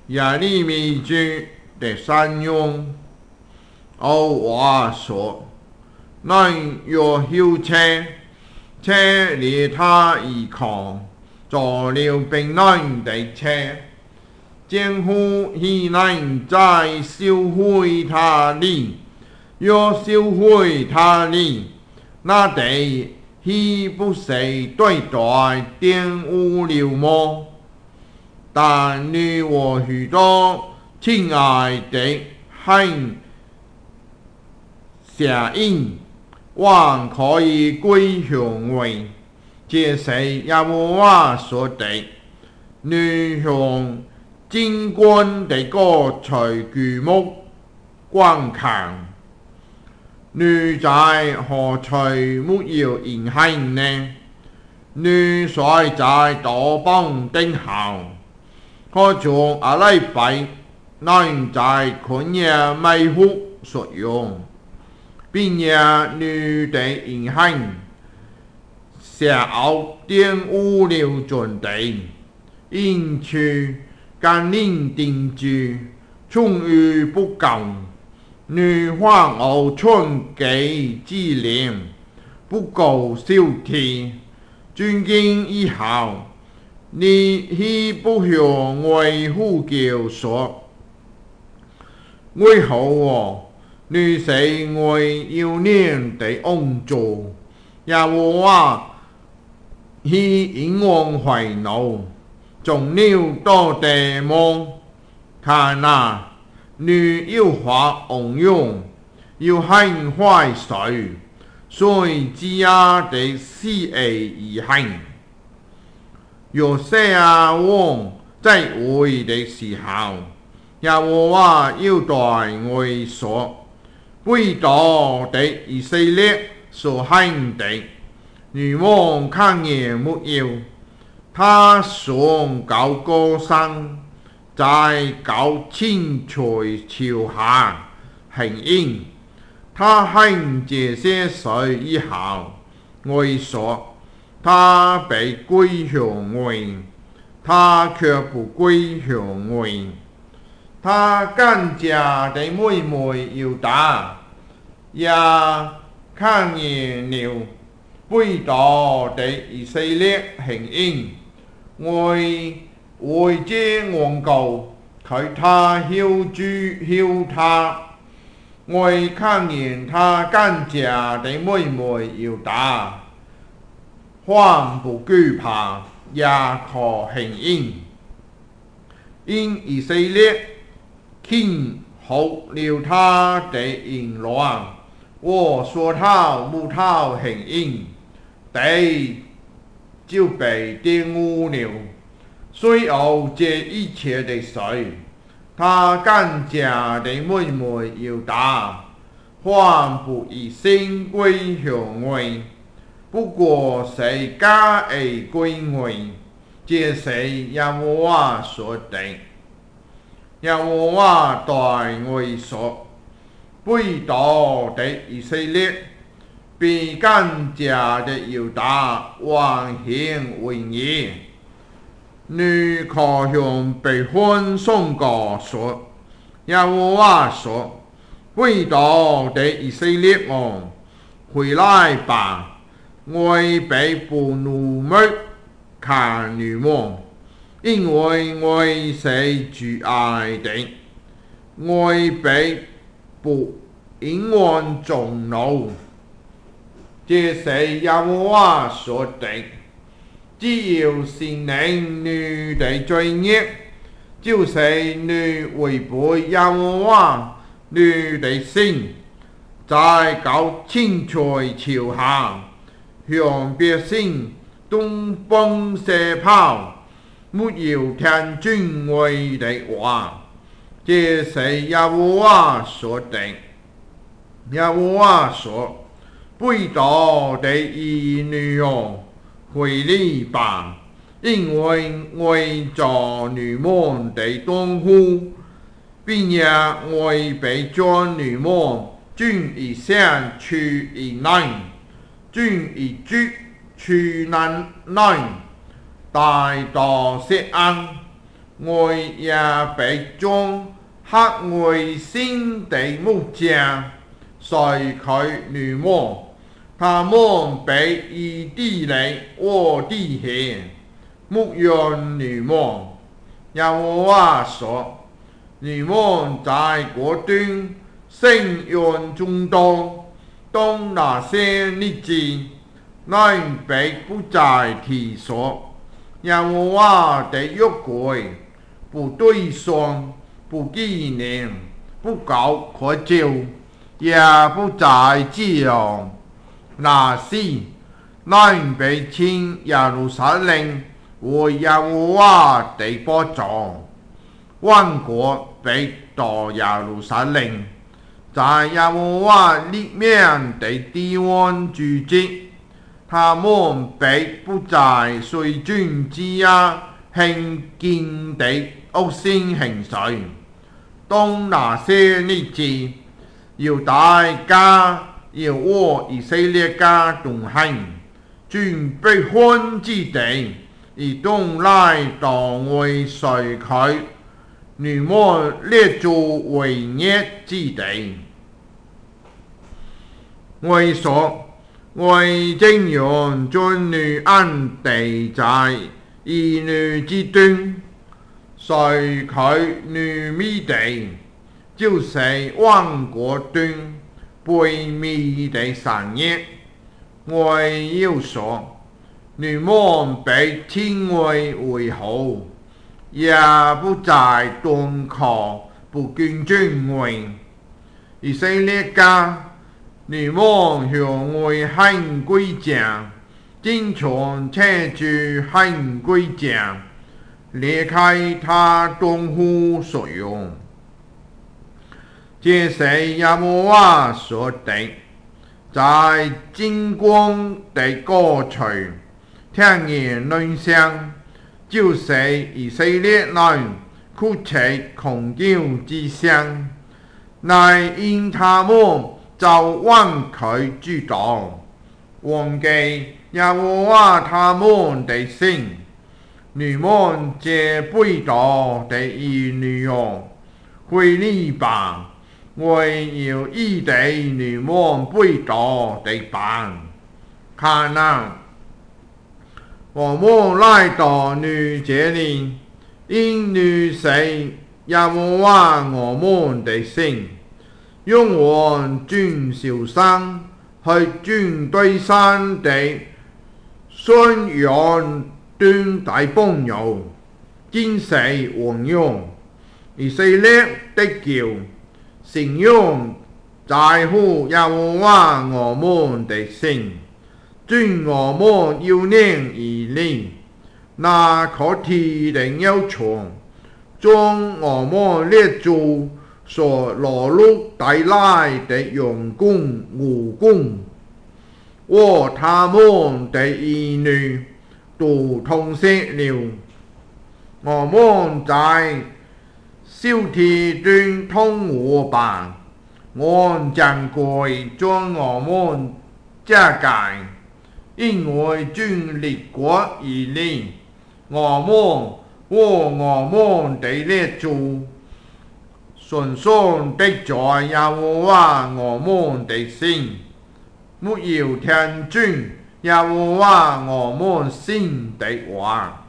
耶利米书第3章，我说：恁若休车，车离他而狂，做了病人的车，政府岂能再收回他哩？若收回他哩，那地岂不是对待玷污了麼？但你我許多親愛的恨下因，還可以歸向為，這是耶和華說的。你向金冠的歌隨舉目觀看，你在何處沒有隱恨呢？你睡在多邦頂後，可將阿拉伯人在曠野迷糊所用，並且你的隱恨邪惡玷污了全地，因此甘霖定住，充裕不夠。你還有春季之年，不夠少天，尊敬以後，你豈不向我呼叫說：為何我？你是我幼年的恩主，耶和華豈因我憤怒，將你到地麼？看哪！你又發妄語，又行壞事，所以積壓的死而行。約西亞王在位的時候，耶和華又對我說：背道的以色列所行的，你們看見沒有？他上高高山，在高青翠橋下行淫。他行這些事以後，我說：他必歸向我，他卻不歸向我。他跟家的妹妹猶大也看見了背道的以色列行淫。我為這緣故，給他曉諭他。我看見他跟家的妹妹猶大，還不懼怕，也可行淫。因以色列傾覆了他的淫亂，我說他無頭行淫，地就被玷污了。雖有這一切的事，他跟家的妹妹猶大，還不一心歸向我，不過是假意歸我。這是耶和華說的。耶和華對我說：背道的以色列，比跟家的猶大還顯為義。你可向北方宣告說：耶和華說，背道的以色列們，回來吧！我必不怒目看你們，因為我是主愛的。我必不因我眾怒。這是耶和華說的。只要承認你的罪孽，就是你違背耶和華你的神，在高青翠橋下向別神東奔西跑，沒有聽從我的話。這是耶和華說的。耶和華說：背道的兒女哦，回來吧，因為我做你們的黨夫，並且我必將你們轉移向去以南，轉移去南，帶到錫安。 我也被將黑外星的木匠甩開女魔，他們被以地雷我地下，牧羊女魔。耶和華說：你們在國中聲揚眾多，當那些日子，乃被不再提說。耶和華的約櫃不對算，不紀念，不搞可照，也不再記揚。那時，乃被稱耶路撒冷為耶和華的寶座，萬國必到耶路撒冷，在耶和華裡面的地方住跡。他們必不再隨尊之下行徑的惡性行事。當那些日子，要大家要和以色列家同行，準備歡之地，一同來到我所開你們列祖為業之地。我說：我正用將你安地在兒女之端，所開你米地，就是萬國中卑微的產業。我要說：你們被稱為好，也不再端靠不敬尊榮。以色列家，你們向我很歸正，經常扯住很歸正，離開他當父所用。這是耶和華說的，在金光的高處，聽見亂聲，就是以色列人哭泣狂叫之聲，乃因他們就忘記知道，忘記耶和華他們的神。你們這背道的兒女哦，回來吧！我要醫治你們背道的病。看哪，我們來到你這裡，因你是耶和華我們的神。用我盡小心去盡對山的信仰斷大朋友，堅持王用以色列的叫，信仰在乎耶和華我們的神，遵我們要念而嚟，那可提的要求，將我們列祖所勞碌帶來的用功無功，和他們的兒女都痛惜了。我們在小田中通和吧，按正規將我們遮蓋，因為盡列國而嚟，我們和我們的列祖順順的在耶和華我們的神，沒有聽從耶和華我們神的話。